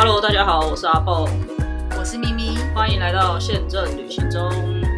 Hello， 大家好，我是阿蹦， 我是咪咪， 欢迎来到宪政旅行中。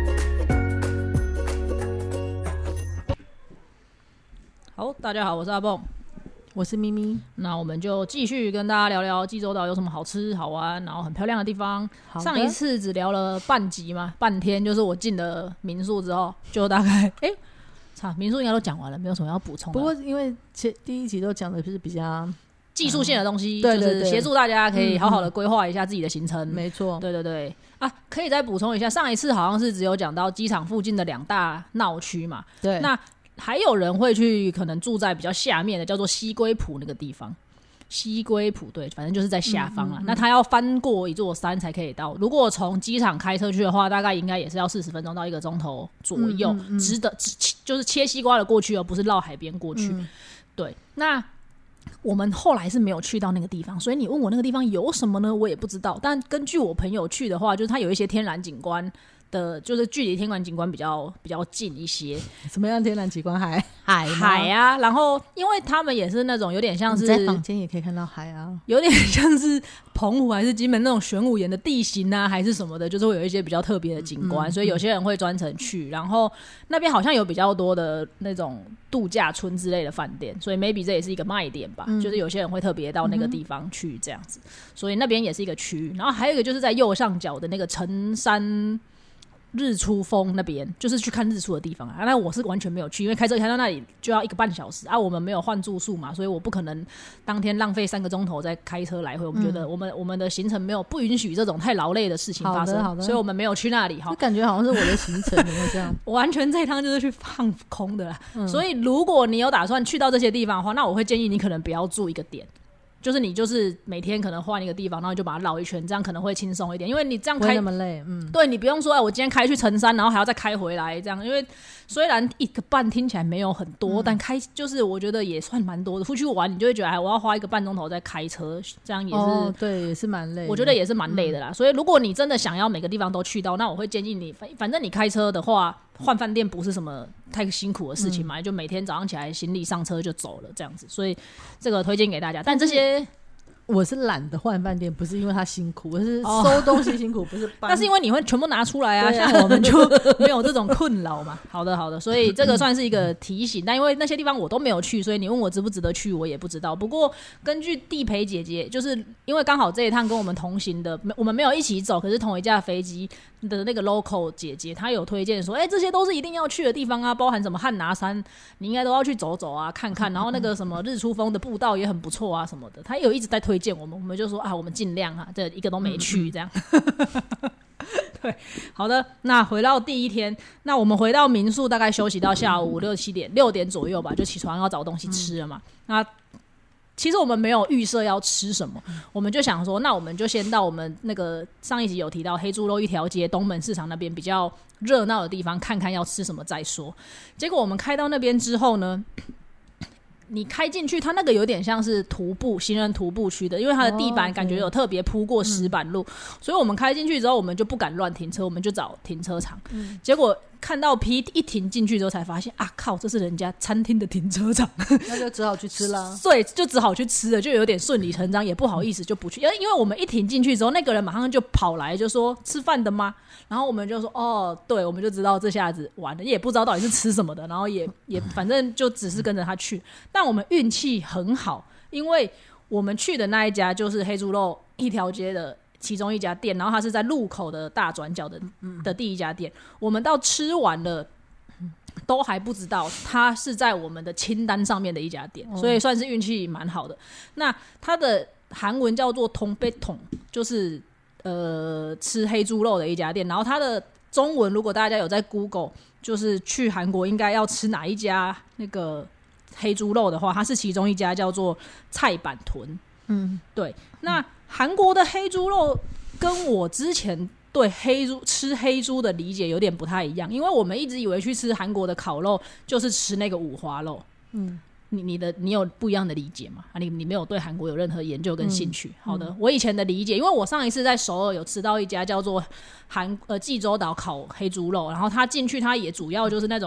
好，大家好，我是阿蹦， 我是咪咪。 那我们就继续跟大家聊聊济州岛有什么好吃好玩，然后很漂亮的地方。上一次只聊了半集嘛，半天，就是我进了民宿之后，就大概民宿应该都讲完了，没有什么要补充的。 不过因为第一集都讲的是比较技术性的东西， 对对对， 就是协助大家可以好好的规划一下自己的行程。 没错， 对对对啊，可以再补充一下，上一次好像是只有讲到机场附近的2大闹区嘛。 对， 那还有人会去可能住在比较下面的，叫做西归浦那个地方。西归浦，对，反正就是在下方啦。那他要翻过一座山才可以到。如果从机场开车去的话，大概应该也是要40分钟到1个钟头左右，就是切西瓜的过去，而不是绕海边过去。对，那我们后来是没有去到那个地方，所以你问我那个地方有什么呢？我也不知道。但根据我朋友去的话，就是它有一些天然景观的，就是距离天然景观比较近一些。 什么样的天然景观？ 海啊，然后因为他们也是那种有点像是你在房间也可以看到海啊， 有点像是澎湖还是金门那种玄武岩的地形啊，还是什么的，就是会有一些比较特别的景观，所以有些人会专程去。然后那边好像有比较多的那种度假村之类的饭店，所以 maybe 这也是一个卖点吧，就是有些人会特别到那个地方去这样子，所以那边也是一个区域。然后还有一个就是在右上角的那个城山日出峰那边，就是去看日出的地方啊。那我是完全没有去，因为开车开到那里就要1个半小时啊。我们没有换住宿嘛，所以我不可能当天浪费3个钟头再开车来回。我们觉得我们的行程不允许这种太劳累的事情发生， 好的， 所以我们没有去那里。 就感觉好像是我的行程，有没有这样？ 我完全这一趟就是去放空的啦。所以如果你有打算去到这些地方的话，那我会建议你可能不要住一个点。就是你就是每天可能换一个地方，然后你就把它绕一圈，这样可能会轻松一点，因为你这样开不会那么累。 对，你不用说我今天开去城山，然后还要再开回来这样，因为虽然1个半听起来没有很多，但就是我觉得也算蛮多的。出去玩你就会觉得我要花1个半钟头在开车，这样也是对，也是蛮累的。 我觉得也是蛮累的啦。所以如果你真的想要每个地方都去到，那我会建议你，反正你开车的话，换饭店不是什么太辛苦的事情嘛，就每天早上起来行李上车就走了这样子，所以这个推荐给大家。但这些我是懒得换饭店，不是因为它辛苦，我是收东西辛苦，不是搬。 那是因为你会全部拿出来啊，像我们就没有这种困扰嘛。好的，所以这个算是一个提醒。但因为那些地方我都没有去，所以你问我值不值得去，我也不知道。不过根据地陪姐姐，就是因为刚好这一趟跟我们同行的，我们没有一起走，可是同一架飞机的那个 local 姐姐，她有推荐说，这些都是一定要去的地方啊，包含什么汉拿山，你应该都要去走走啊，看看。然后那个什么日出峰的步道也很不错啊，什么的，她有一直在推荐我们就说我们尽量啊，这一个都没去这样。对，好的，那回到第一天，那我们回到民宿，大概休息到下午6点左右吧，就起床要找东西吃了嘛。那其实我们没有预设要吃什么，我们就想说，那我们就先到我们那个上一集有提到黑猪肉一条街东门市场那边比较热闹的地方，看看要吃什么再说。结果我们开到那边之后呢，你开进去，它那个有点像是行人徒步区的，因为它的地板感觉有特别铺过石板路，所以我们开进去之后，我们就不敢乱停车，我们就找停车场。结果看到一停进去之后，才发现靠，这是人家餐厅的停车场， 那就只好去吃啦。 对，就只好去吃了，就有点顺理成章，也不好意思就不去，因为我们一停进去之后，那个人马上就跑来就说吃饭的吗？然后我们就说对，我们就知道这下子完了，也不知道到底是吃什么的，然后也反正就只是跟着他去。但我们运气很好，因为我们去的那一家就是黑猪肉一条街的其中一家店，然后它是在路口的大转角的第一家店。我们到吃完了都还不知道它是在我们的清单上面的一家店，所以算是运气蛮好的。那它的韩文叫做通贝桶，就是吃黑猪肉的一家店。然后它的中文如果大家有在 Google 就是去韩国应该要吃哪一家那个黑猪肉的话，它是其中一家叫做菜板屯。对，那韩国的黑猪肉跟我之前对吃黑猪的理解有点不太一样，因为我们一直以为去吃韩国的烤肉就是吃那个五花肉。你有不一样的理解吗？你没有对韩国有任何研究跟兴趣？好的，我以前的理解，因为我上一次在首尔有吃到一家叫做济州岛烤黑猪肉，然后它进去它也主要就是那种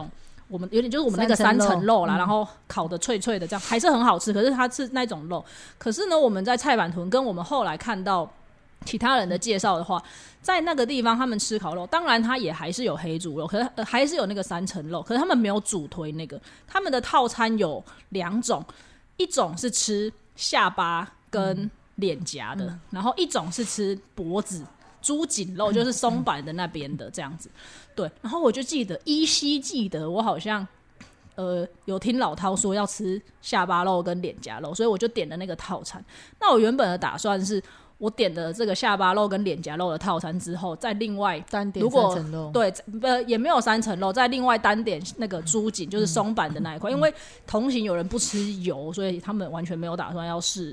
我们有点就是我们那个三层肉啦，然后烤的脆脆的，这样还是很好吃。可是它是那种肉，可是呢，我们在菜板屯跟我们后来看到其他人的介绍的话，在那个地方他们吃烤肉，当然他也还是有黑猪肉，可是、还是有那个三层肉，可是他们没有主推那个。他们的套餐有2种，一种是吃下巴跟脸颊的，然后一种是吃脖子。猪颈肉就是松板的那边的这样子，对。然后我就依稀记得我好像有听老饕说要吃下巴肉跟脸颊肉，所以我就点了那个套餐。那我原本的打算是我点的这个下巴肉跟脸颊肉的套餐之后，再另外单点3层肉， 对，也没有3层肉，再另外单点那个猪颈，就是松板的那一块。因为同行有人不吃油，所以他们完全没有打算要试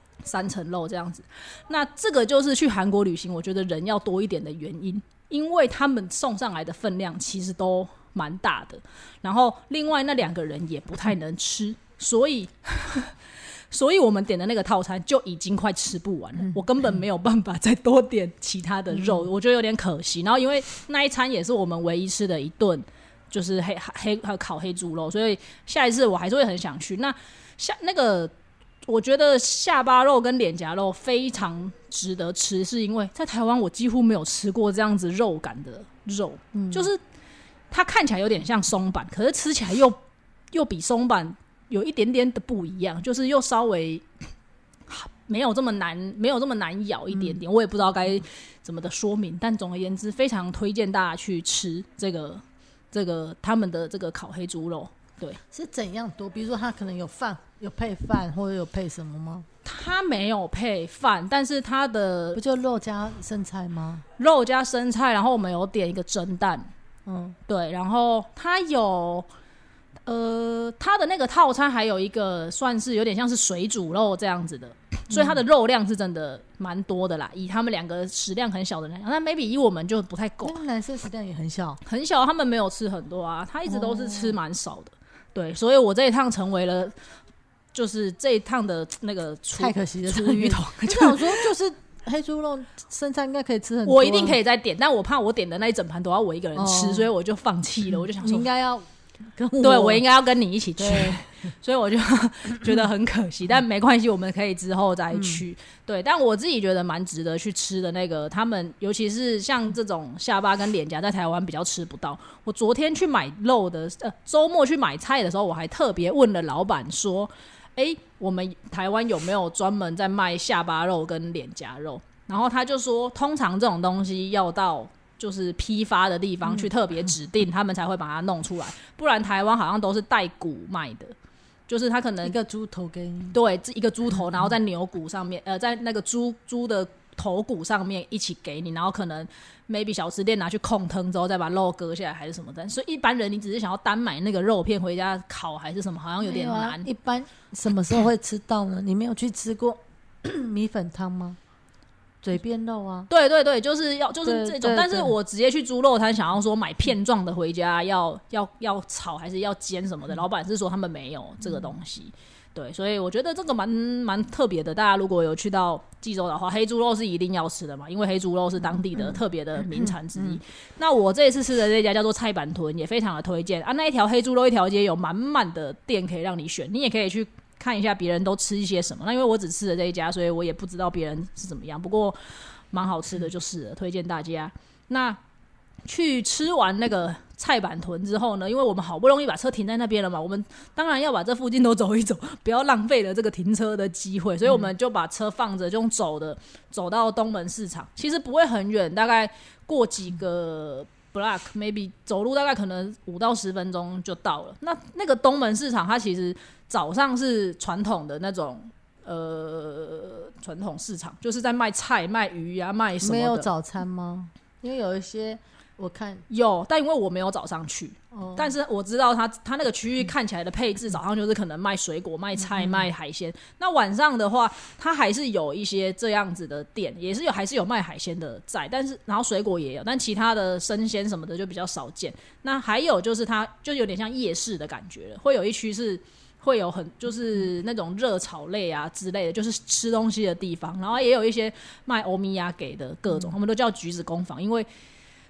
3层肉这样子。那这个就是去韩国旅行我觉得人要多一点的原因，因为他们送上来的分量其实都蛮大的，然后另外那2个人也不太能吃，所以我们点的那个套餐就已经快吃不完了，我根本没有办法再多点其他的肉，我觉得有点可惜。然后因为那一餐也是我们唯一吃的一顿，就是烤黑猪肉，所以下一次我还是会很想去。那个我觉得下巴肉跟脸颊肉非常值得吃，是因为在台湾我几乎没有吃过这样子肉感的肉，就是它看起来有点像松板，可是吃起来又比松板有一点点的不一样，就是又稍微没有这么难咬一点点，我也不知道该怎么的说明，但总而言之，非常推荐大家去吃这个他们的这个烤黑猪肉。对， 是怎样多？比如说它可能有饭，有配饭，或者有配什么吗？ 它没有配饭，但是它的不就肉加生菜吗？ 肉加生菜，然后我们有点一个蒸蛋，对，然后它有它的那个套餐还有一个算是有点像是水煮肉这样子的，所以它的肉量是真的蛮多的啦。以他们2个食量很小的人，那 maybe 以我们就不太够。 那男生食量也很小， 很小，他们没有吃很多啊，他一直都是吃蛮少的。对，所以我这一趟成为了，就是这一趟的那个太可惜的厨余桶。 我想说，就是黑猪肉生菜应该可以吃很多， 我一定可以再点，但我怕我点的那一整盘都要我一个人吃，所以我就放弃了。我就想说， 你应该要跟我， 对，我应该要跟你一起去，所以我就觉得很可惜，但没关系，我们可以之后再去。对，但我自己觉得蛮值得去吃的那个，他们尤其是像这种下巴跟脸颊，在台湾比较吃不到。我昨天去买肉的，周末去买菜的时候，我还特别问了老板说：“我们台湾有没有专门在卖下巴肉跟脸颊肉？”然后他就说，通常这种东西要到就是批发的地方去特别指定，他们才会把它弄出来，不然台湾好像都是带骨卖的。就是他可能一个猪头给你， 对，一个猪头，然后在牛骨上面，在那个猪的头骨上面一起给你，然后可能 maybe 小吃店拿去控汤之后再把肉割下来还是什么的，所以一般人你只是想要单买那个肉片回家烤还是什么，好像有点难。 一般什么时候会吃到呢？你没有去吃过米粉汤吗？嘴边肉啊， 对对对，就是这种，但是我直接去猪肉摊想要说买片状的回家要炒还是要煎什么的，老板是说他们没有这个东西。对，所以我觉得这个蛮特别的。大家如果有去到济州岛的话，黑猪肉是一定要吃的嘛，因为黑猪肉是当地的特别的名产之一。那我这一次吃的这家叫做菜板屯，也非常的推荐啊。那一条黑猪肉一条街有满满的店可以让你选，你也可以去看一下别人都吃一些什么。那因为我只吃了这一家，所以我也不知道别人是怎么样，不过蛮好吃的就是了，推荐大家。那去吃完那个菜板屯之后呢，因为我们好不容易把车停在那边了嘛，我们当然要把这附近都走一走，不要浪费了这个停车的机会，所以我们就把车放着，就用走到东门市场。其实不会很远，大概过几个 block maybe 走路大概可能5到10分钟就到了。那个东门市场它其实早上是传统的那种传统市场，就是在卖菜卖鱼啊卖什么的。 没有早餐吗？因为有一些我看有，但因为我没有早上去，但是我知道他那个区域看起来的配置，早上就是可能卖水果卖菜卖海鲜，那晚上的话他还是有一些这样子的店，还是有卖海鲜的在，但是然后水果也有，但其他的生鲜什么的就比较少见。那还有就是它就有点像夜市的感觉了，会有一区是会有就是那种热炒类啊之类的，就是吃东西的地方，然后也有一些卖欧米亚给的各种，他们都叫橘子工坊，因为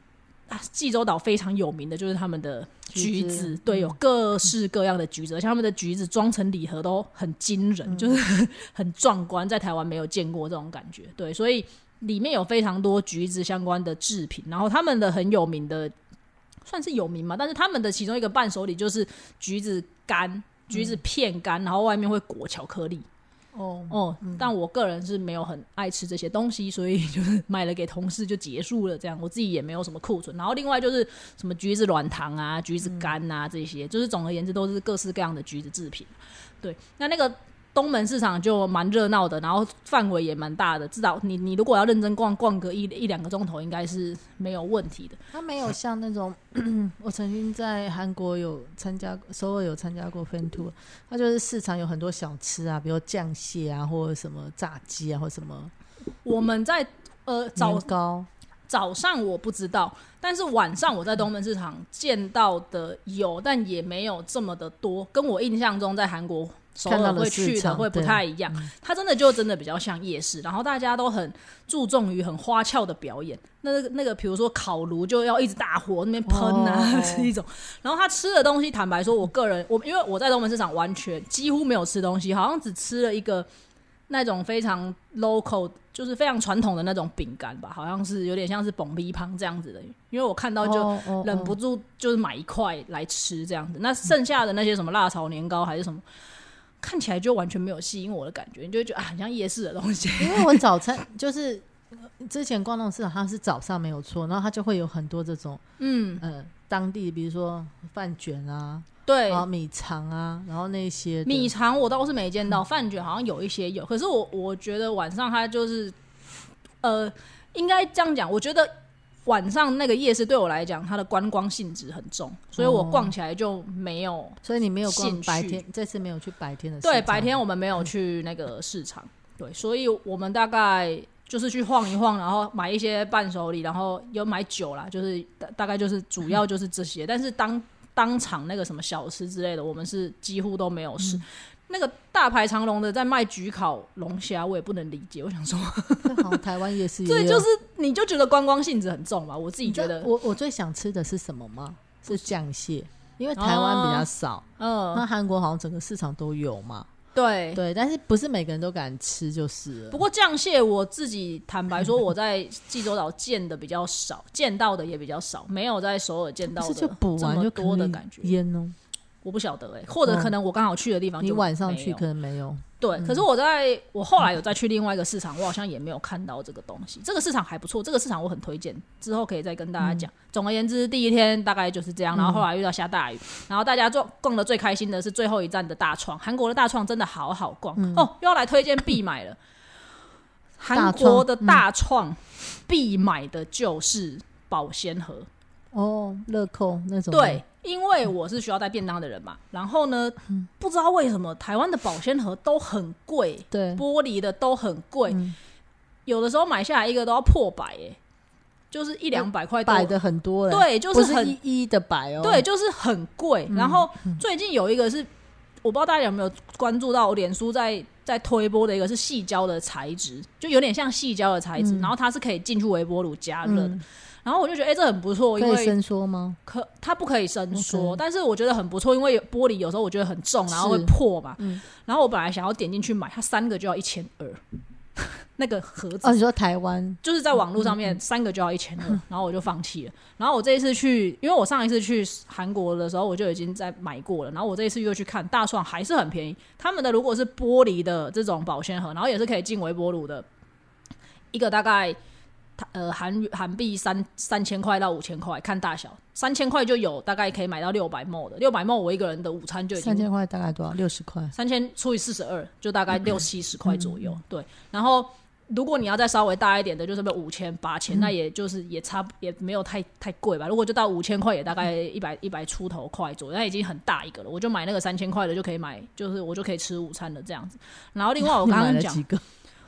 济州岛非常有名的就是他们的橘子，对，有各式各样的橘子，而且他们的橘子装成礼盒都很惊人，就是很壮观，在台湾没有见过这种感觉。对，所以里面有非常多橘子相关的制品，然后他们的很有名的，算是有名嘛，但是他们的其中一个伴手礼就是橘子干、橘子片干，然后外面会裹巧克力。但我个人是没有很爱吃这些东西，所以就是买了给同事就结束了，这样我自己也没有什么库存。然后另外就是什么橘子软糖啊、橘子干啊，这些就是总而言之都是各式各样的橘子制品。对，那个东门市场就蛮热闹的，然后范围也蛮大的，至少你如果要认真逛个一两个钟头，应该是没有问题的。 它没有像那种我曾经在韩国有参加，首尔有参加过 fan tour， 它就是市场有很多小吃啊，比如酱蟹啊，或者什么炸鸡啊，或什么。 我们在年糕早上我不知道，但是晚上我在东门市场见到的有，但也没有这么的多，跟我印象中在韩国首尔会去的会不太一样。它真的比较像夜市，然后大家都很注重于很花俏的表演。那个比如说烤炉就要一直大火那边喷啊，是一种。然后他吃的东西，坦白说，因为我在东门市场完全几乎没有吃东西，好像只吃了一个那种非常 local， 就是非常传统的那种饼干吧，好像是有点像是蹦逼胖这样子的，因为我看到就忍不住就是买一块来吃这样子。那剩下的那些什么辣炒年糕还是什么，看起来就完全没有吸引我的感觉，你就会觉得很像夜市的东西。 因为我早餐就是之前逛那种市场，它是早上没有错，然后它就会有很多这种当地比如说饭卷啊， 对， 然后米肠啊，然后那些米肠我倒是没见到，饭卷好像有一些有，可是我觉得晚上它就是应该这样讲，我觉得晚上那个夜市对我来讲它的观光性质很重，所以我逛起来就没有， 所以你没有逛白天，这次没有去白天的市场。 对，白天我们没有去那个市场，对，所以我们大概就是去晃一晃，然后买一些伴手礼，然后有买酒啦，就是大概就是主要就是这些，但是当场那个什么小吃之类的，我们是几乎都没有试。那个大排长龙的在卖焗烤龙虾，我也不能理解。我想说， 好，台湾夜市也有， 对，就是你就觉得观光性质很重吧？我自己觉得， 我最想吃的是什么吗？是酱蟹，因为台湾比较少，那韩国好像整个市场都有嘛。 对对，但是不是每个人都敢吃就是了。 不过酱蟹我自己坦白说，我在济州岛见的比较少，见到的也比较少，没有在首尔见到的就补完就多的感觉。 腌哦， 我不晓得或者可能我刚好去的地方就你晚上去可能没有。 对，可是我后来有再去另外一个市场，我好像也没有看到这个东西。这个市场还不错，这个市场我很推荐，之后可以再跟大家讲。总而言之，第一天大概就是这样，然后后来遇到下大雨，然后大家逛的最开心的是最后一站的大创，韩国的大创真的好好逛又要来推荐必买了。韩国的大创必买的就是保鲜盒乐扣那种。 对，因为我是需要带便当的人嘛，然后呢，不知道为什么台湾的保鲜盒都很贵， 对， 玻璃的都很贵，有的时候买下来一个都要破百就是100-200块， 摆的很多对，就是很不是一的摆对，就是很贵。然后最近有一个是我不知道大家有没有关注到，脸书在推播的一个是矽胶的材质，就有点像矽胶的材质，然后它是可以进去微波炉加热的。然后我就觉得这很不错，因为可以伸缩吗？ 它不可以伸缩，但是我觉得很不错，因为玻璃有时候我觉得很重，然后会破嘛。然后我本来想要点进去买，它3个就要1200，那个盒子。 你说台湾就是在网络上面3个就要1200，然后我就放弃了。然后我这一次去，因为我上一次去韩国的时候我就已经在买过了，然后我这一次又去看大创，还是很便宜。他们的如果是玻璃的这种保鲜盒，然后也是可以进微波炉的，一个大概韩币3000块到5000块，看大小，3000块就有大概可以买到600ml的，600ml我一个人的午餐就已经 3000块大概多少？60块 ，3000除以42就大概60-70块左右。对，然后如果你要再稍微大一点的，就是5000、8000，那也就是也没有太贵吧。如果就到5000块，也大概100出头块左右，那已经很大一个了。我就买那个3000块的，就可以买，就是我就可以吃午餐的这样子。然后另外我刚刚讲，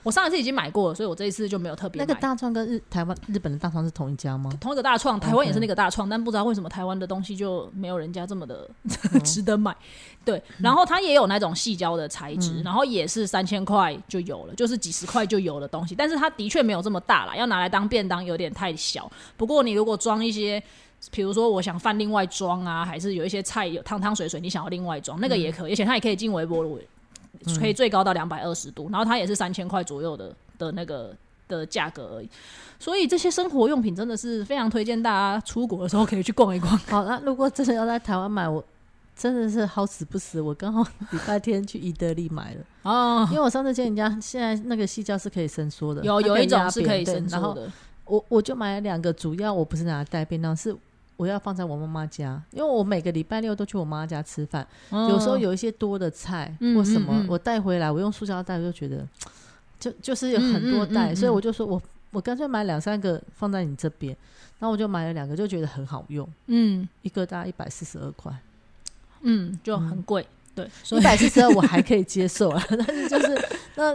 我上一次已经买过了，所以我这一次就没有特别买。 那个大创跟日本的大创是同一家吗？ 同一个大创，台湾也是那个大创，但不知道为什么台湾的东西就没有人家这么的值得买。对，然后它也有那种矽胶的材质，然后也是3000块就有了，就是几十块就有的东西，但是它的确没有这么大啦，要拿来当便当有点太小。不过你如果装一些，比如说我想饭另外装啊，还是有一些菜有汤水你想要另外装，那个也可以，而且它也可以进微波炉，可以最高到220度，然后它也是3000块左右的那个的价格而已。所以这些生活用品真的是非常推荐大家出国的时候可以去逛一逛。 好，那如果真的要在台湾买，我真的是好死不死，我刚好礼拜天去宜得利买了哦，因为我上次见人家现在那个矽胶是可以伸缩的， 有一种是可以伸缩的， 我就买了2个，主要我不是拿来带便当，是我要放在我妈妈家，因为我每个礼拜六都去我妈妈家吃饭，有时候有一些多的菜或什么我带回来，我用塑胶袋，我就觉得就是有很多袋，所以我就说我干脆买2-3个放在你这边，然后我就买了2个，就觉得很好用，一个大概142块， 就很贵，对 ，142我还可以接受啊，但是就是那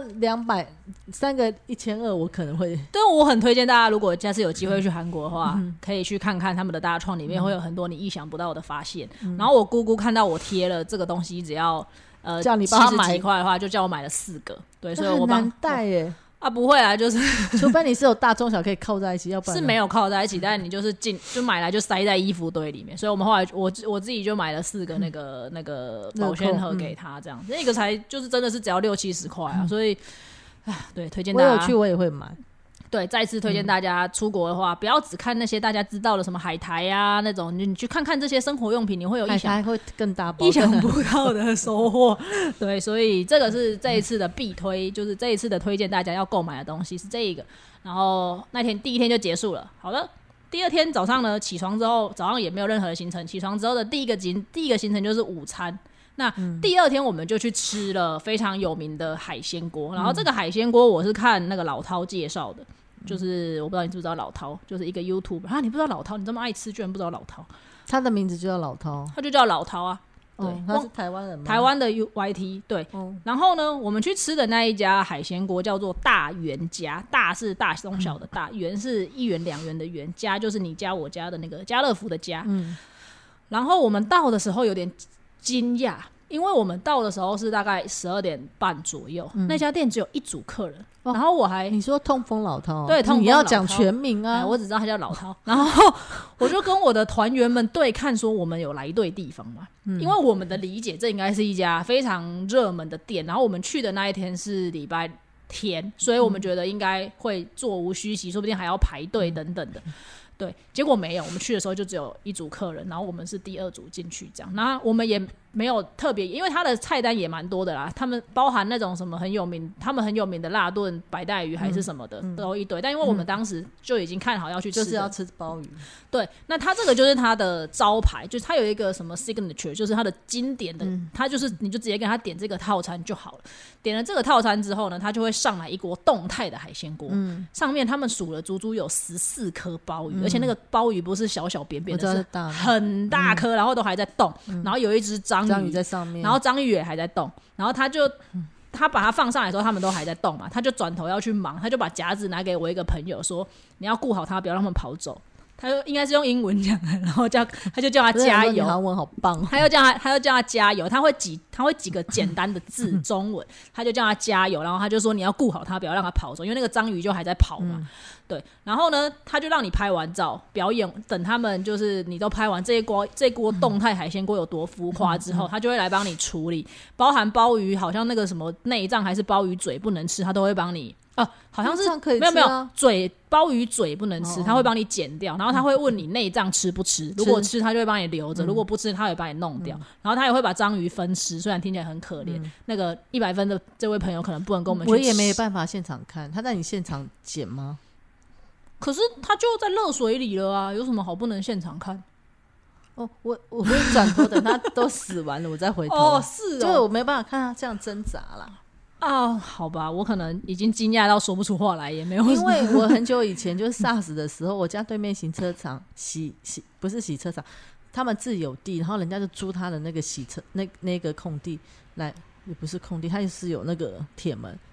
3个1200我可能会。 对，我很推荐大家，如果下次有机会去韩国的话，可以去看看他们的大创，里面会有很多你意想不到的发现。然后我姑姑看到我贴了这个东西，只要叫你帮他买 70几块的话，就叫我买了4个。对，所以我很难带耶。 不会啦，就是除非你是有大中小可以靠在一起，要不然是没有靠在一起，但是你就是就买来就塞在衣服堆里面。所以我们后来我自己就买了4个那个保鲜盒给他，这样那个才就是真的是只要60-70块啊，所以对，推荐大家。 我有去我也会买。 对，再次推荐大家出国的话，不要只看那些大家知道的什么海苔啊那种，你去看看这些生活用品，你会有海苔会更大包， 意想不到的收获。对，所以这个是这一次的必推，就是这一次的推荐大家要购买的东西是这一个。然后那天第1天就结束了。好的，第2天早上呢，起床之后早上也没有任何的行程，起床之后的第一个行程就是午餐。那第2天我们就去吃了非常有名的海鲜锅，然后这个海鲜锅我是看那个老饕介绍的，就是我不知道你知不知道老饕，就是一个 YouTuber 你不知道老饕，你这么爱吃居然不知道老饕？ 他的名字就叫老饕， 他就叫老饕啊。对， 他是台湾人吗？ 台湾的 YT 对。然后呢，我们去吃的那一家海鲜锅叫做大元家，大是大中小的大，元是1元2元的元，家就是你家我家的那个家乐福的家。然后我们到的时候有点惊讶，因为我们到的时候是大概12点半左右，那家店只有1组客人。然后你说痛风老饕， 对，痛风老饕， 你要讲全名啊。 我只知道他叫老饕。然后我就跟我的团员们对看说，我们有来对地方嘛？因为我们的理解，这应该是一家非常热门的店。然后我们去的那一天是礼拜天，所以我们觉得应该会座无虚席，说不定还要排队等等的。对，结果没有，我们去的时候就只有1组客人，然后我们是第2组进去这样。那我们也没有特别，因为他的菜单也蛮多的啦，他们包含那种什么他们很有名的辣炖白带鱼还是什么的，都一堆。但因为我们当时就已经看好要去吃， 就是要吃鲍鱼。 对，那他这个就是他的招牌，就是他有一个什么 signature， 就是他的经典的，他就是你就直接跟他点这个套餐就好了。点了这个套餐之后呢，他就会上来一锅动态的海鲜锅，上面他们数了足足有14颗鲍鱼，而且那个鲍鱼不是小小扁扁的，是很大颗，然后都还在动，然后有一只章鱼在上面， 然后章鱼也还在动，然后他把它放上来的时候，他们都还在动嘛，他就转头要去忙，他就把夹子拿给我一个朋友说，你要顾好他，不要让他们跑走。他就应该是用英文讲的，然后他就叫他加油， 韩文好棒。 他又叫他加油，他会几个简单的字中文，他就叫他加油，然后他就说你要顾好他，不要让他跑走，因为那个章鱼就还在跑嘛。对，然后呢，他就让你拍完照表演，等他们就是你都拍完这锅动态海鲜锅有多浮夸之后，他就会来帮你处理，包含鲍鱼好像那个什么内脏还是鲍鱼嘴不能吃，他都会帮你。好像是没有鲍鱼嘴不能吃，他会帮你剪掉，然后他会问你内脏吃不吃，如果吃他就会帮你留着，如果不吃他会帮你弄掉，然后他也会把章鱼分尸，虽然听起来很可怜。那个100分的这位朋友可能不能跟我们去吃， 我也没办法现场看，他在你现场剪吗？ 可是他就在热水里了啊，有什么好不能现场看？ 我会转头等他都死完了我再回头。 是就我没办法看他这样挣扎啦。 好吧，我可能已经惊讶到说不出话来，也没有。 因为我很久以前就是 SARS 的时候，我家对面洗车场不是洗车场，他们自有地，然后人家就租他的那个洗车那个空地来，也不是空地，他就是有那个铁门，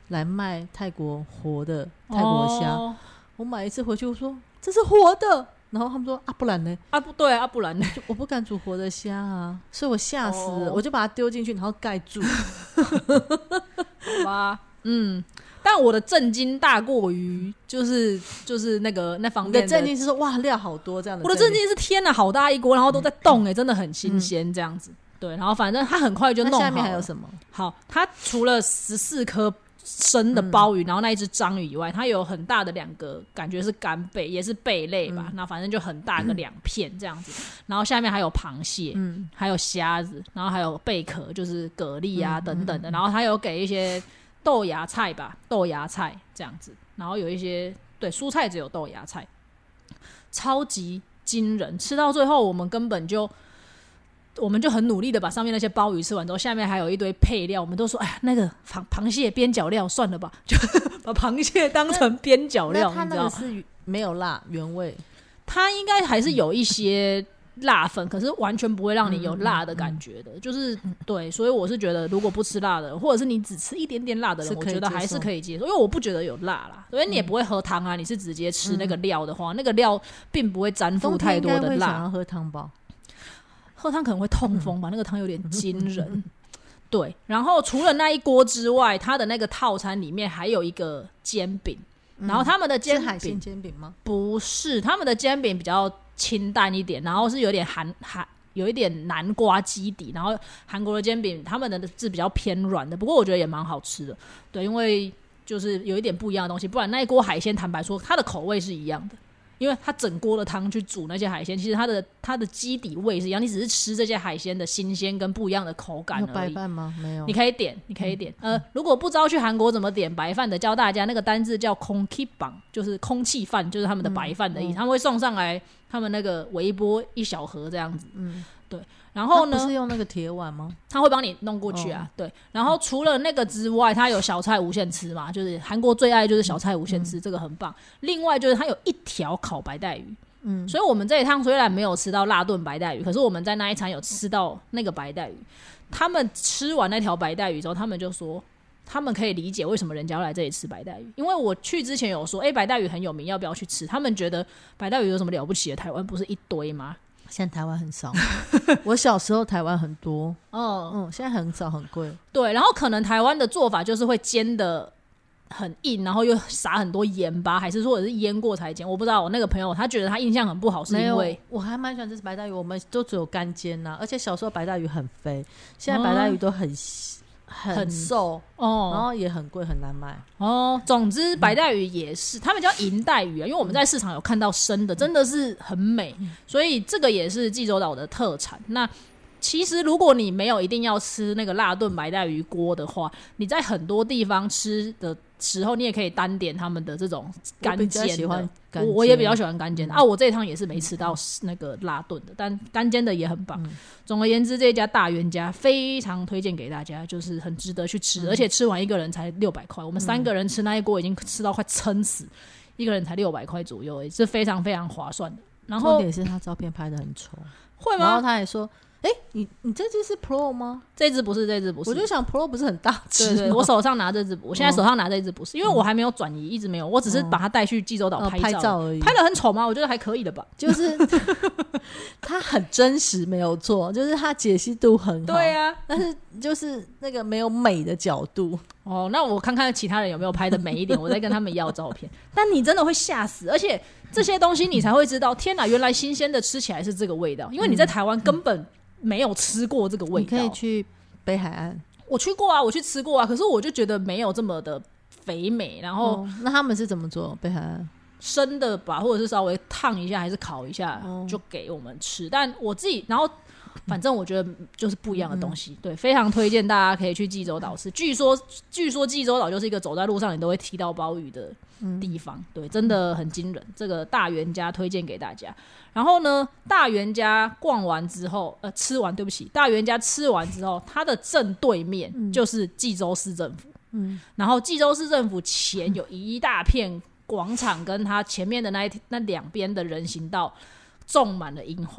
来卖泰国活的泰国虾，我买一次回去我说这是活的，然后他们说啊不然呢？ 啊不对啊不然呢？ 我不敢煮活的虾啊，所以我吓死了，我就把它丢进去，然后盖住。 好吧，但我的震惊大过于就是那方面的。 你的震惊是说哇料好多这样的， 我的震惊是天哪好大一锅，然后都在动真的很新鲜这样子。对，然后反正它很快就弄好了。 那下面还有什么？ 好，它除了14颗生的鲍鱼，然后那一只章鱼以外，它有很大的2个，感觉是干贝，也是贝类吧。那反正就很大个2片这样子。然后下面还有螃蟹，还有虾子，然后还有贝壳，就是蛤蜊啊等等的。然后它有给一些豆芽菜吧，豆芽菜这样子。然后有一些对蔬菜只有豆芽菜，超级惊人。吃到最后，我们就很努力的把上面那些鲍鱼吃完之后，下面还有一堆配料，我们都说哎呀那个螃蟹边角料算了吧，就把螃蟹当成边角料。 那它那个是没有辣原味， 它应该还是有一些辣粉，可是完全不会让你有辣的感觉的，就是对，所以我是觉得如果不吃辣的人，或者是你只吃一点点辣的人，我觉得还是可以接受，因为我不觉得有辣啦，所以你也不会喝汤啊，你是直接吃那个料的话，那个料并不会沾附太多的辣。 冬天应该会想要喝汤吧？ 喝汤可能会痛风吧，那个汤有点惊人。对，然后除了那一锅之外，它的那个套餐里面还有一个煎饼，然后他们的煎饼是海鲜煎饼吗？ 不是，他们的煎饼比较清淡一点，然后是有点有一点南瓜基底，然后韩国的煎饼他们的是比较偏软的，不过我觉得也蛮好吃的。对，因为就是有一点不一样的东西，不然那一锅海鲜坦白说它的口味是一样的。因为它整锅的汤去煮那些海鲜，其实它的基底味是一样，你只是吃这些海鲜的新鲜跟不一样的口感而已。 有白饭吗？没有。 你可以点。如果不知道去韩国怎么点白饭的，教大家那个单字叫空气棒，就是空气饭，就是他们的白饭的意思。他们会送上来他们那个微波1小盒这样子。对。然后呢？ 不是用那个铁碗吗？ 他会帮你弄过去啊。对。然后除了那个之外，他有小菜无限吃嘛，就是韩国最爱就是小菜无限吃，这个很棒。另外就是他有1条烤白带鱼。所以我们这一趟虽然没有吃到辣炖白带鱼，可是我们在那一餐有吃到那个白带鱼。他们吃完那条白带鱼之后，他们就说他们可以理解为什么人家要来这里吃白带鱼，因为我去之前有说白带鱼很有名，要不要去吃？他们觉得白带鱼有什么了不起的，台湾不是一堆吗？ 现在台湾很少。我小时候台湾很多。现在很少，很贵。 对，然后可能台湾的做法就是会煎的很硬，然后又撒很多盐吧，还是说是腌过才煎？我不知道。我那个朋友他觉得他印象很不好，是因为我还蛮喜欢这只白带鱼，我们都只有干煎而且小时候白带鱼很肥，现在白带鱼都很瘦然后也很贵，很难买总之白带鱼也是他们叫银带鱼因为我们在市场有看到生的，真的是很美，所以这个也是济州岛的特产。那其实如果你没有一定要吃那个辣炖白带鱼锅的话，你在很多地方吃的时候，你也可以单点他们的这种干煎的。我也比较喜欢干煎的我这一趟也是没吃到那个辣炖的，但干煎的也很棒。总而言之，这一家大元家非常推荐给大家，就是很值得去吃，而且吃完一个人才600块，我们3个人吃那一锅已经吃到快撑死，一个人才600块左右是非常非常划算的。然后重点是他照片拍得很丑， 会吗？ 然后他也说你这只是 Pro 吗？ 这只不是。 我就想 Pro 不是很大只？ 对，我手上拿这只，我现在手上拿这只不是，因为我还没有转移，一直没有，我只是把它带去济州岛拍照而已。 拍得很丑吗？我觉得还可以的吧， 就是它很真实，没有错，就是它解析度很好。 对啊， 但是就是那个没有美的角度。 那我看看其他人有没有拍的美一点，我再跟他们要照片。但你真的会吓死，而且这些东西你才会知道，天哪，原来新鲜的吃起来是这个味道，因为你在台湾根本没有吃过这个味道。 你可以去北海岸， 我去过我去吃过可是我就觉得没有这么的肥美。然后那他们是怎么做？北海岸生的吧，或者是稍微烫一下还是烤一下就给我们吃。但我自己然后反正我觉得就是不一样的东西。对，非常推荐大家可以去济州岛吃。据说济州岛就是一个走在路上你都会踢到鲍鱼的地方。对，真的很惊人。这个大元家推荐给大家。然后呢，大元家逛完之后吃完，对不起，大元家吃完之后，它的正对面就是济州市政府。然后济州市政府前有一大片广场，跟它前面的那两边的人行道种满了樱花。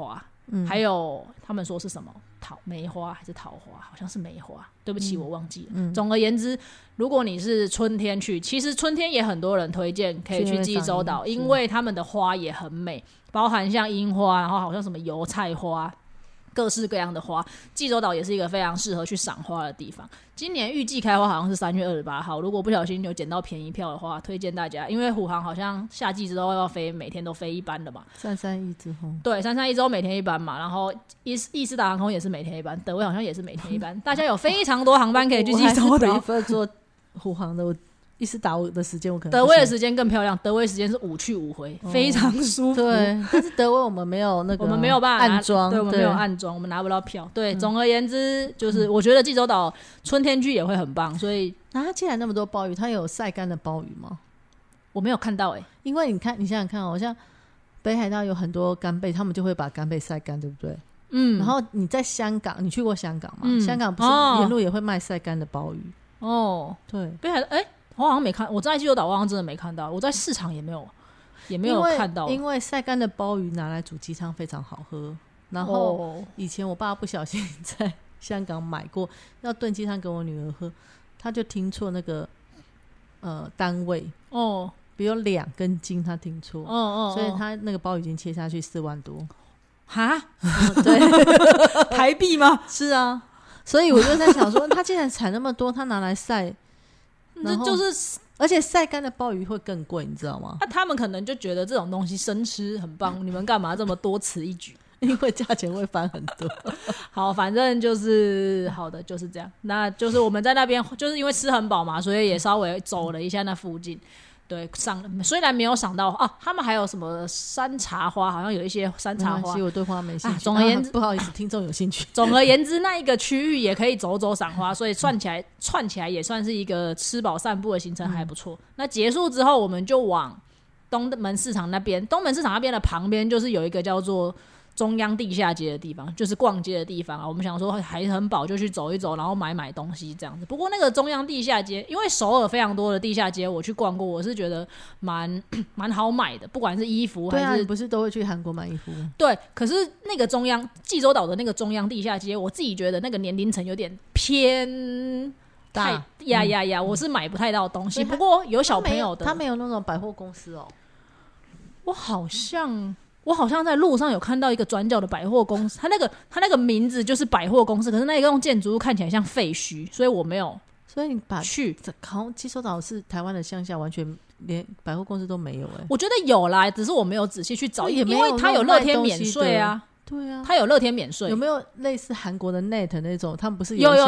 还有他们说是什么梅花还是桃花，好像是梅花，对不起我忘记了。总而言之，如果你是春天去，其实春天也很多人推荐可以去济州岛，因为他们的花也很美，包含像樱花，然后好像什么油菜花，各式各样的花。济州岛也是一个非常适合去赏花的地方。今年预计开花好像是3月28号，如果不小心有捡到便宜票的话，推荐大家，因为虎航好像夏季之后要飞，每天都飞一班的嘛。 331之后， 对，331之后每天一班嘛，然后意式达航空也是每天一班，德威好像也是每天一班，大家有非常多航班可以去济州岛。 我还是做虎航的，我意式达的时间我可能德威的时间更漂亮，德威时间是5去5回，非常舒服。 对，但是德威我们没有那个， 我们没有办法安装， 对，我们没有安装，我们拿不到票。对，总而言之，就是我觉得济州岛春天去也会很棒，所以它既然那么多鲍鱼，它有晒干的鲍鱼吗？ 我没有看到因为你想想看像北海道有很多干贝，他们就会把干贝晒干，对不对？然后你在香港，你去过香港吗？香港不是沿路也会卖晒干的鲍鱼？对， 北海道我好像没看，我在济州岛我好像真的没看到，我在市场也没有看到， 因为晒干的鲍鱼拿来煮鸡汤非常好喝。然后以前我爸不小心在香港买过，要炖鸡汤给我女儿喝，他就听错那个单位比如2根斤，他听错所以他那个鲍鱼已经切下去4万多。 哈对台币吗？ 是啊，所以我就在想说他既然产那么多，他拿来晒， 就是而且晒干的鲍鱼会更贵，你知道吗？ 他们可能就觉得这种东西生吃很棒，你们干嘛这么多此一举？ 因为价钱会翻很多。 好，反正就是好的，就是这样。那就是我们在那边，就是因为吃很饱嘛，所以也稍微走了一下那附近。对，虽然没有赏到他们还有什么山茶花，好像有一些山茶花。 我对花没兴趣。 总而言之， 不好意思，听众有兴趣。 总而言之，那一个区域也可以走走赏花，所以串起来也算是一个吃饱散步的行程，还不错。那结束之后，我们就往东门市场那边。东门市场那边的旁边就是有一个叫做中央地下街的地方，就是逛街的地方啊。我们想说还很饱，就去走一走，然后买东西这样子。不过那个中央地下街，因为首尔非常多的地下街，我去逛过，我是觉得蛮好买的，不管是衣服还是。 对啊，你不是都会去韩国买衣服？ 对，可是那个济州岛的那个中央地下街，我自己觉得那个年龄层有点偏大呀，我是买不太到东西。不过有小朋友的， 他没有那种百货公司我好像在路上有看到一个转角的百货公司，它那个名字就是百货公司，可是那一栋建筑物看起来像废墟，所以我没有。 所以你好像济州岛是台湾的乡下，完全连百货公司都没有我觉得有啦，只是我没有仔细去找，因为它有乐天免税啊。 对啊， 它有乐天免税。 有没有类似韩国的 Net 那种？他们不是有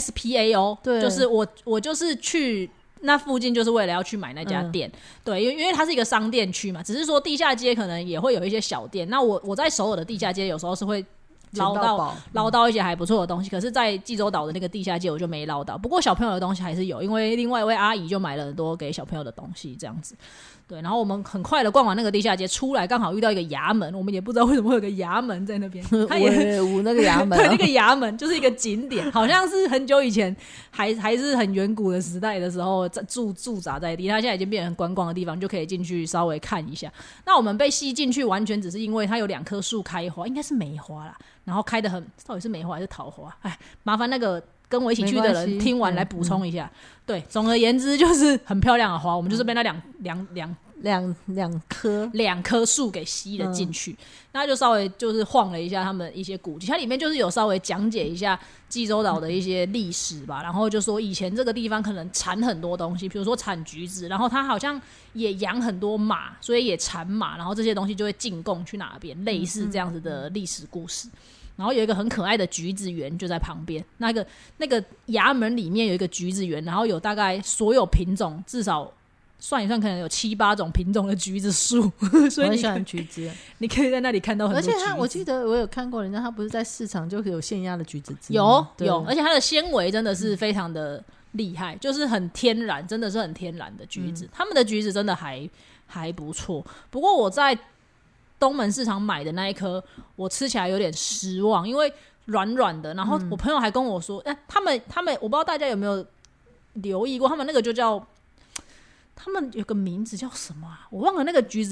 SPAO？ 对，就是我就是去。那附近就是为了要去买那家店，对，因为它是一个商店区嘛，只是说地下街可能也会有一些小店。那我在首尔的地下街有时候是会捞到一些还不错的东西，可是在济州岛的那个地下街我就没捞到。不过小朋友的东西还是有，因为另外一位阿姨就买了很多给小朋友的东西这样子。对，然后我们很快的逛完那个地下街出来，刚好遇到一一个衙门，我们也不知道为什么会有个衙门在那边。它也那个衙门对，那个衙门就是一个景点，好像是很久以前还是很远古的时代的时候驻扎在地，它现在已经变成观光的地方，就可以进去稍微看一下。那我们被吸进去完全只是因为它有2棵树开花，应该是梅花啦，然后开得很，到底是梅花还是桃花？麻烦那个跟我一起去的人听完来补充一下。对，总而言之就是很漂亮的花，我们就是被那两棵树给吸了进去。那就稍微就是晃了一下他们一些古迹，它里面就是有稍微讲解一下济州岛的一些历史吧，然后就说以前这个地方可能产很多东西，比如说产橘子，然后它好像也养很多马，所以也产马，然后这些东西就会进贡去哪边，类似这样子的历史故事。然后有一个很可爱的橘子园就在旁边，那个衙门里面有一个橘子园，然后有大概所有品种至少算一算可能有7-8种品种的橘子树，所以我很喜欢橘子， 你可以在那里看到很多橘子。 而且我记得我有看过人家，他不是在市场就有现压的橘子汁， 有，而且它的纤维真的是非常的厉害，就是很天然，真的是很天然的橘子。他们的橘子真的还不错，不过我在东门市场买的那一颗，我吃起来有点失望，因为软软的。然后我朋友还跟我说，他们我不知道大家有没有留意过，他们那个就叫，他们有个名字叫什么我忘了那个橘子的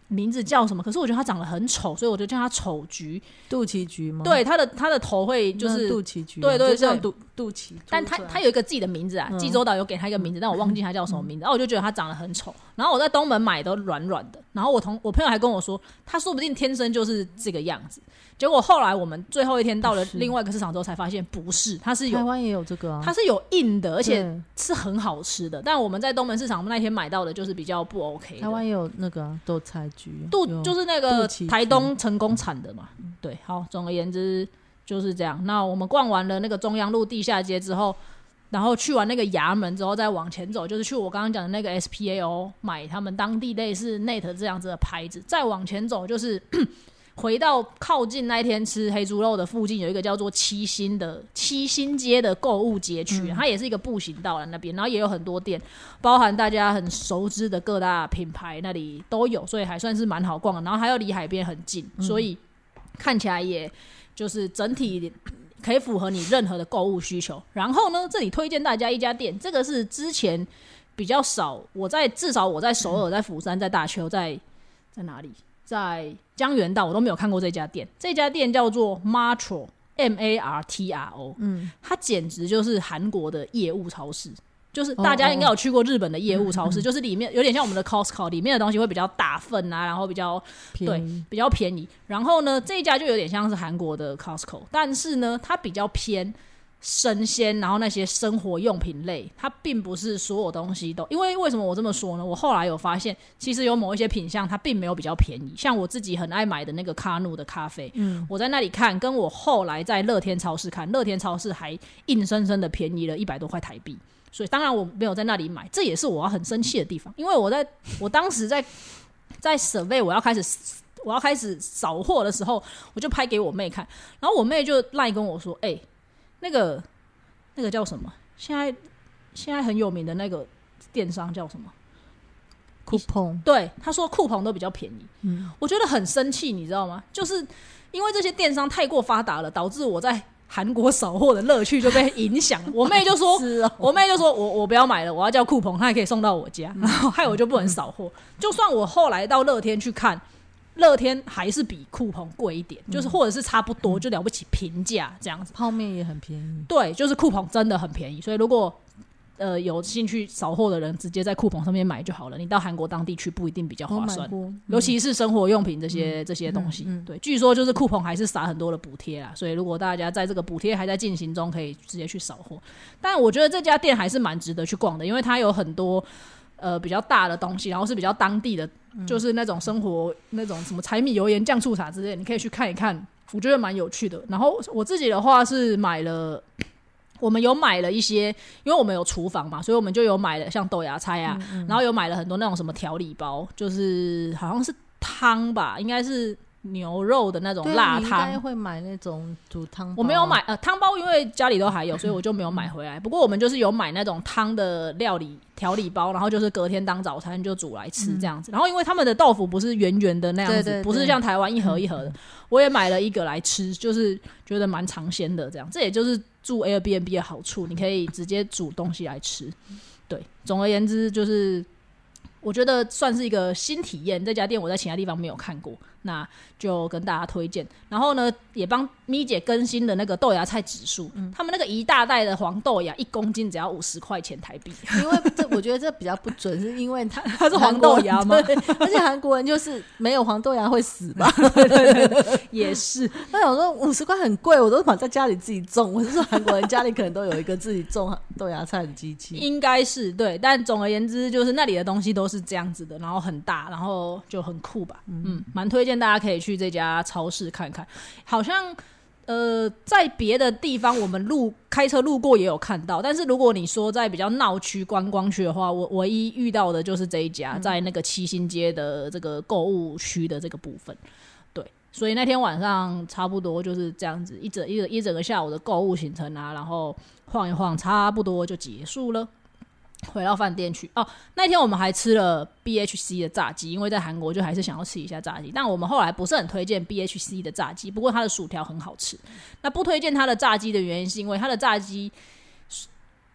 名字叫什么，可是我觉得它长得很丑，所以我就叫它丑橘。 肚脐橘吗？ 对，它的头会就是肚脐橘， 对对对， 就像肚脐。 但它有一个自己的名字啊，济州岛有给它一个名字，但我忘记它叫什么名字。然后我就觉得它长得很丑，然后我在东门买都软软的，然后我朋友还跟我说，他说不定天生就是这个样子。结果后来我们最后一天到了另外一个市场之后，才发现不是，它是有台湾也有这个啊， 它是有硬的，而且是很好吃的。但我们在东门市场，我们那天买到的就是比较不 OK 的。 台湾也有那个豆菜橘， 就是那个台东成功产的嘛。对，好，总而言之就是这样。那我们逛完了那个中央路地下街之后，然后去完那个衙门之后，再往前走，就是去我刚刚讲的那个 SPAO 买他们当地类似 Net 这样子的牌子。再往前走就是回到靠近那一天吃黑猪肉的附近，有一个叫做七星街的购物街区，它也是一个步行道那边，然后也有很多店，包含大家很熟知的各大品牌那里都有，所以还算是蛮好逛的。然后还有离海边很近，所以看起来也就是整体可以符合你任何的购物需求。然后呢，这里推荐大家一家店，这个是之前比较少，至少我在首尔、在釜山、在大邱、在哪里？在江原道我都没有看过这家店。这家店叫做 Martro MARTRO， 它简直就是韩国的业务超市。就是大家应该有去过日本的业务超市，就是里面有点像我们的 Costco， 里面的东西会比较大份啊，然后比较便宜。然后呢，这一家就有点像是韩国的 Costco， 但是呢，它比较偏生鲜，然后那些生活用品类，它并不是所有东西都。因为什么我这么说呢？我后来有发现，其实有某一些品项它并没有比较便宜。像我自己很爱买的那个卡努的咖啡，我在那里看，跟我后来在乐天超市看，乐天超市还硬生生的便宜了100多块台币。所以当然我没有在那里买，这也是我要很生气的地方。因为我当时在survey我要开始扫货的时候，我就拍给我妹看，然后我妹就赖跟我说：“那个叫什么？现在很有名的那个电商叫什么？ 酷澎。” 对，他说酷澎都比较便宜。我觉得很生气，你知道吗？就是因为这些电商太过发达了，导致我在韩国扫货的乐趣就被影响了。我妹就说我不要买了，我要叫酷澎，它也可以送到我家，然后害我就不能扫货。就算我后来到乐天去看，乐天还是比酷澎贵一点，就是或者是差不多，就了不起平价这样子。 泡面也很便宜。 对，就是酷澎真的很便宜，所以如果有兴趣扫货的人，直接在酷澎上面买就好了。你到韩国当地去不一定比较划算，尤其是生活用品这些东西。对，据说就是酷澎还是撒很多的补贴啦，所以如果大家在这个补贴还在进行中，可以直接去扫货。但我觉得这家店还是蛮值得去逛的，因为它有很多比较大的东西，然后是比较当地的，就是那种生活那种什么柴米油盐酱醋茶之类的，你可以去看一看，我觉得蛮有趣的。然后我自己的话是我们有买了一些，因为我们有厨房嘛，所以我们就有买了像豆芽菜啊，然后有买了很多那种什么调理包，就是好像是汤吧，应该是牛肉的那种辣汤。你应该会买那种煮汤包。 我没有买汤包，因为家里都还有，所以我就没有买回来。不过我们就是有买那种汤的调理包，然后就是隔天当早餐就煮来吃这样子。然后因为他们的豆腐不是圆圆的那样子，对，不是像台湾一盒一盒的，我也买了一个来吃，就是觉得蛮尝鲜的这样。这也就是住 Airbnb 的好处，你可以直接煮东西来吃。对，总而言之就是我觉得算是一个新体验，这家店我在其他地方没有看过，那就跟大家推荐。然后呢，也帮咪姐更新的那个豆芽菜指数，他们那个一大袋的黄豆芽1公斤只要50块钱台币。 因为我觉得这比较不准，是因为它是黄豆芽吗？ 而且韩国人就是没有黄豆芽会死吧？ 对，也是。 那我说50块很贵，我都把在家里自己种。我是说韩国人家里可能都有一个自己种豆芽菜的机器， 应该是对。但总而言之，就是那里的东西都是这样子的，然后很大，然后就很酷吧。蛮推荐大家可以去这家超市看看。好像在别的地方我们开车路过也有看到，但是如果你说在比较闹区观光区的话，我唯一遇到的就是这一家，在那个七星街的这个购物区的这个部分。对，所以那天晚上差不多就是这样子一整个下午的购物行程啊，然后晃一晃差不多就结束了，回到饭店去。那天我们还吃了 BHC 的炸鸡，因为在韩国就还是想要吃一下炸鸡，但我们后来不是很推荐 BHC 的炸鸡，不过它的薯条很好吃。那不推荐它的炸鸡的原因是因为它的炸鸡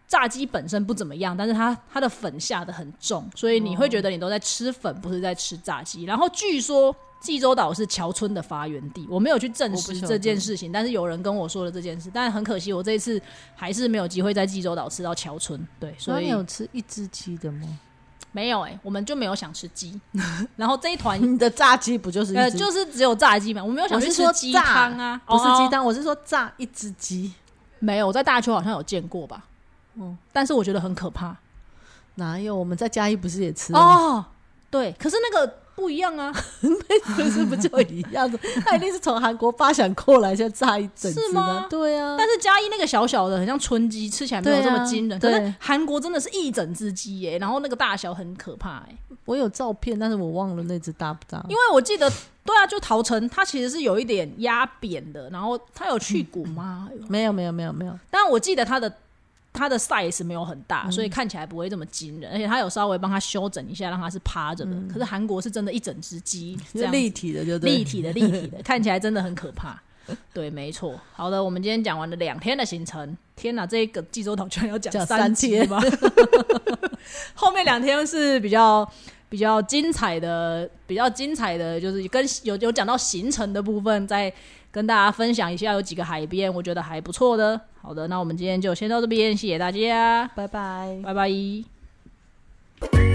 炸鸡本身不怎么样，但是它的粉下的很重，所以你会觉得你都在吃粉，不是在吃炸鸡。然后据说济州岛是桥村的发源地，我没有去证实这件事情，但是有人跟我说了这件事。但很可惜，我这一次还是没有机会在济州岛吃到桥村。对，所以你有吃一只鸡的吗？ 没有我们就没有想吃鸡。然后这一团你的炸鸡不就是一只就是只有炸鸡嘛？我没有想去吃鸡汤啊， 不是鸡汤，我是说炸一只鸡。 没有，我在大邱好像有见过吧。但是我觉得很可怕。 哪有？我们在嘉义不是也吃哦？对，可是那个不一样啊。 那是不就一样的？它一定是从韩国发想过来，先炸一整只是吗？ 对啊。 但是嘉义那个小小的，很像春鸡，吃起来没有这么惊人。可是韩国真的是一整只鸡耶，然后那个大小很可怕耶。 我有照片，但是我忘了那只大不大。 因为我记得，对啊，就桃城，它其实是有一点压扁的，然后它有去骨吗？ 没有。 但我记得它的 size 没有很大，所以看起来不会这么惊人，而且他有稍微帮他修整一下，让他是趴着的。可是韩国是真的一整只鸡，这样立体的，就对， 立体的，看起来真的很可怕。对，没错。好的，我们今天讲完了2天的行程。天哪，这个济州岛居然要讲3天吗？后面2天是比较精彩的，就是跟有讲到行程的部分，再跟大家分享一下有几个海边，我觉得还不错的。好的，那我们今天就先到这边，谢谢大家， 拜拜， 拜拜。